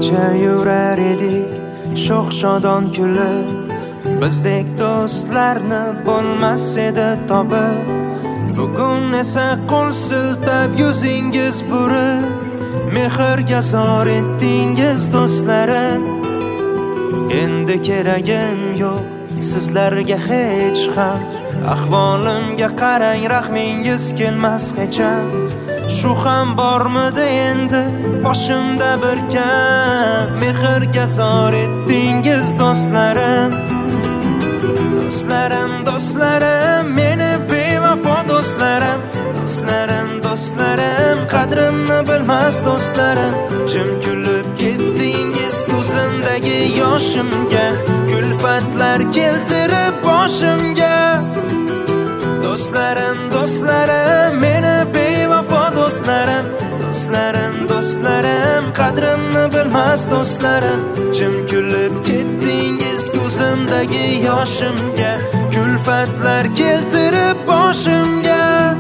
kecha yurar edik sho'x shodon kulib, bizdek do'stlarni bo'lmas edi topib. Bugun esa qo'l siltab yuzingiz burib, mehrga zor etdingiz do'stlarim. Endi keragim yo'q sizlarga hech ham, ahvolimga qarang rahmingiz kelmas hecham. Shu ham bormidi endi boshimda bir kam, mehrga zor etdingiz do'stlarim. Do'stlarim, do'stlarim, meni bevafo do'stlarim. Do'stlarim, do'stlarim, qadrimni bilmas do'stlarim. Jim kulib ketdingiz ko'zimdagi yoshimga, kulfatlar keltirib boshimga. Do'stlarim, do'stlarim, meni bevafo do'stlarim. Do'stlarim, do'stlarim, qadrimni bilmas do'stlarim. Jim kulib ketdingiz ko'zimdagi yoshimga, kulfatlar keltirib boshimga.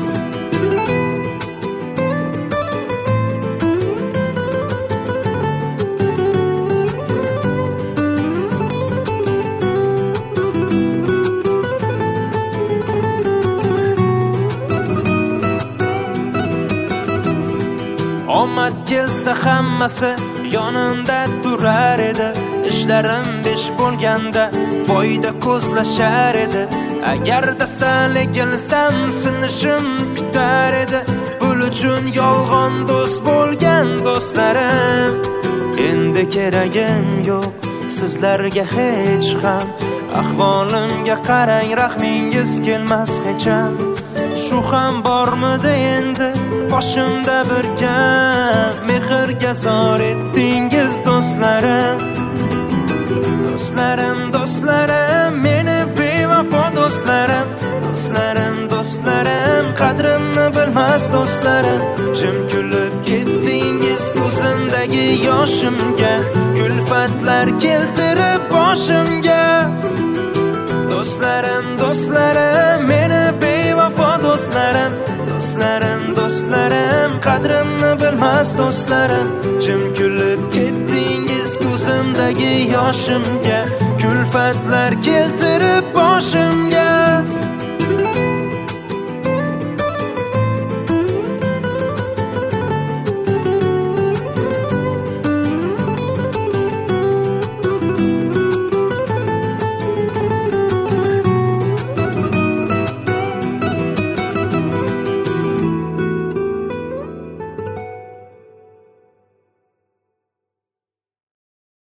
Omad kelsa hammasi yonimda turar edi. Ishlarim besh bo'lganda foyda ko'zlashar edi. Agarda sal egilsam sinishim kutar edi. Pul uchun yolg'on do'st bo'lgan do'stlarim. Endi keragim yo'q sizlarga hech ham, ahvolimga qarang rahmingiz kelmas hecham. Shu ham bormidi endi boshimda bir kam, mehrga zor etdingiz do'stlarim. Do'stlarim, do'stlarim, meni bevafo do'stlarim. Do'stlarim, do'stlarim, qadrimni bilmas do'stlarim. Jim kulib ketdingiz ko'zimdagi yoshimga, kulfatlar keltirib boshimga. Do'stlarim, do'stlarim, meni bevafo do'stlarim. Do'stlarim, do'stlarim, qadrimni bilmas do'stlarim. Jim kulib ketdingiz ko'zimdagi yoshimga, kulfatlar keltirib boshimga.